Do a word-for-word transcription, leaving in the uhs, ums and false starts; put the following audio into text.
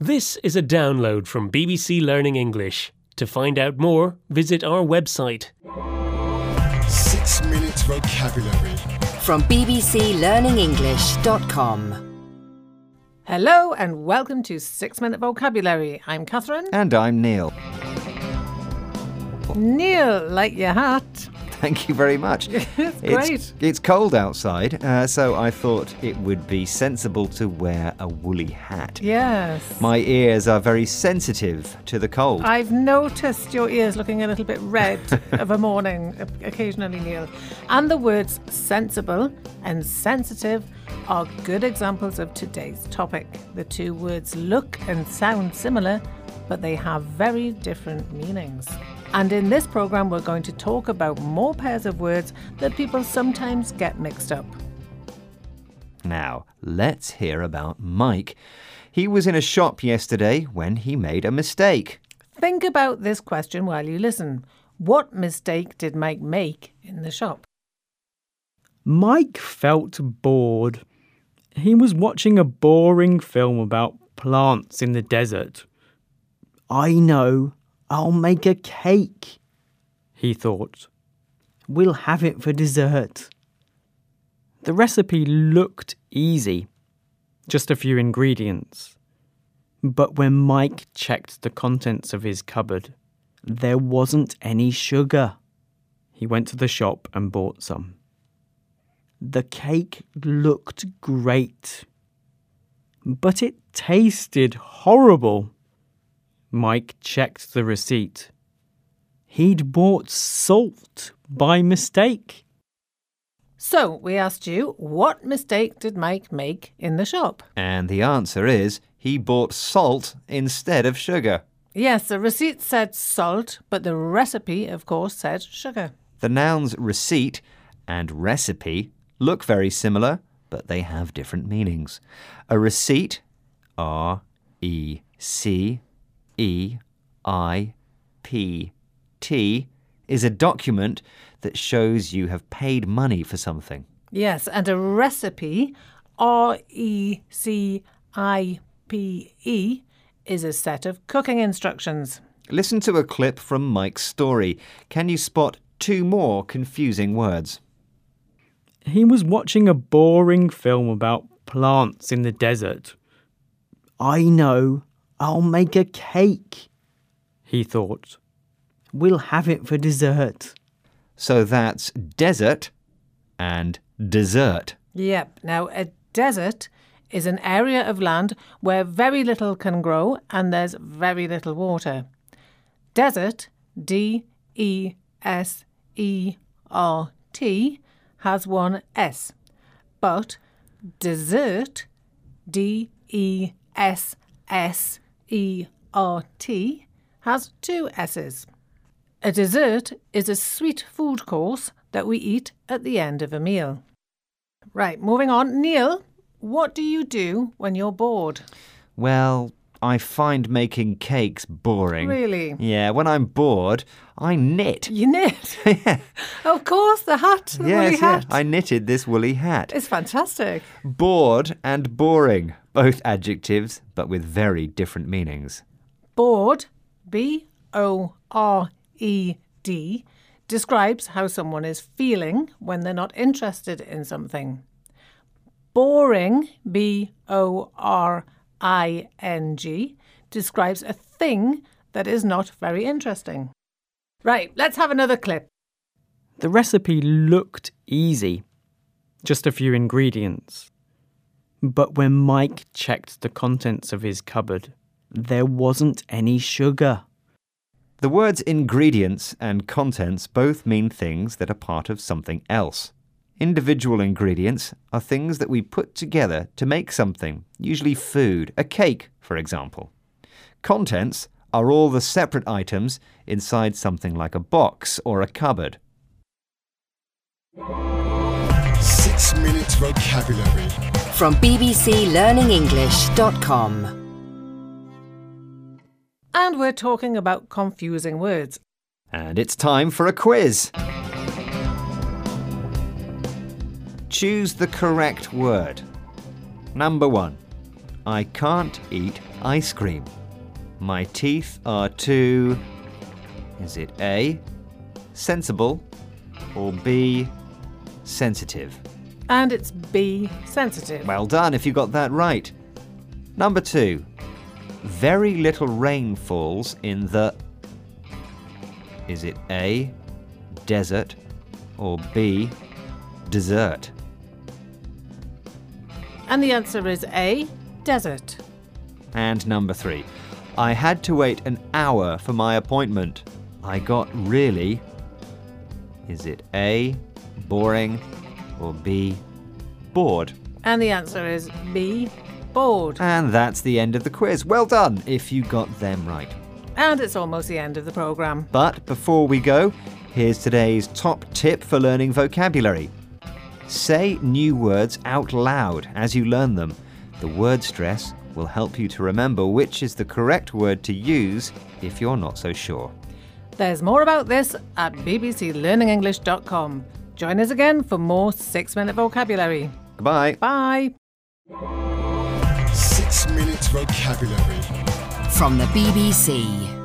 This is a download from B B C Learning English. To find out more, visit our website. Six Minute Vocabulary From b b c learning english dot com. Hello and welcome to Six Minute Vocabulary. I'm Catherine. And I'm Neil. Neil, like your hat. Thank you very much. It's great. It's, it's cold outside, uh, so I thought it would be sensible to wear a woolly hat. Yes. My ears are very sensitive to the cold. I've noticed your ears looking a little bit red of a morning, occasionally, Neil. And the words sensible and sensitive are good examples of today's topic. The two words look and sound similar, but they have very different meanings. And in this programme, we're going to talk about more pairs of words that people sometimes get mixed up. Now, let's hear about Mike. He was in a shop yesterday when he made a mistake. Think about this question while you listen. What mistake did Mike make in the shop? Mike felt bored. He was watching a boring film about plants in the desert. I know, I'll make a cake, he thought. We'll have it for dessert. The recipe looked easy, just a few ingredients. But when Mike checked the contents of his cupboard, there wasn't any sugar. He went to the shop and bought some. The cake looked great, but it tasted horrible. Mike checked the receipt. He'd bought salt by mistake. So, we asked you, what mistake did Mike make in the shop? And the answer is, he bought salt instead of sugar. Yes, the receipt said salt, but the recipe, of course, said sugar. The nouns receipt and recipe look very similar, but they have different meanings. A receipt, R E C E I P T, is a document that shows you have paid money for something. Yes, and a recipe, R E C I P E, is a set of cooking instructions. Listen to a clip from Mike's story. Can you spot two more confusing words? He was watching a boring film about plants in the desert. I know, I'll make a cake, he thought. We'll have it for dessert. So that's desert and dessert. Yep. Now, a desert is an area of land where very little can grow and there's very little water. Desert, D E S E R T, has one S. But dessert, D E S S E R T, has two S's. A dessert is a sweet food course that we eat at the end of a meal. Right, moving on. Neil, what do you do when you're bored? Well, I find making cakes boring. Really? Yeah, when I'm bored, I knit. You knit? Yeah. Of course, the hat, the Yes, woolly hat. yeah, I knitted this woolly hat. It's fantastic. Bored and boring, both adjectives, but with very different meanings. Bored, B O R E D, describes how someone is feeling when they're not interested in something. Boring, B O R I N G, describes a thing that is not very interesting. Right, let's have another clip. The recipe looked easy, just a few ingredients. But when Mike checked the contents of his cupboard, there wasn't any sugar. The words ingredients and contents both mean things that are part of something else. Individual ingredients are things that we put together to make something, usually food, a cake, for example. Contents are all the separate items inside something like a box or a cupboard. Six Minute Vocabulary From b b c learning english dot com. And we're talking about confusing words. And it's time for a quiz. Choose the correct word. Number one. I can't eat ice cream. My teeth are too... Is it A, sensible, or B, sensitive? And it's B, sensitive. Well done if you got that right. Number two. Very little rain falls in the... Is it A, desert, or B, dessert? And the answer is A, desert. And number three. I had to wait an hour for my appointment. I got really... Is it A, boring, or B, bored? And the answer is B, bored. And that's the end of the quiz. Well done if you got them right. And it's almost the end of the programme. But before we go, here's today's top tip for learning vocabulary. Say new words out loud as you learn them. The word stress will help you to remember which is the correct word to use if you're not so sure. There's more about this at b b c learning english dot com. Join us again for more six minute vocabulary. Goodbye. Bye. Six minutes vocabulary. From the B B C.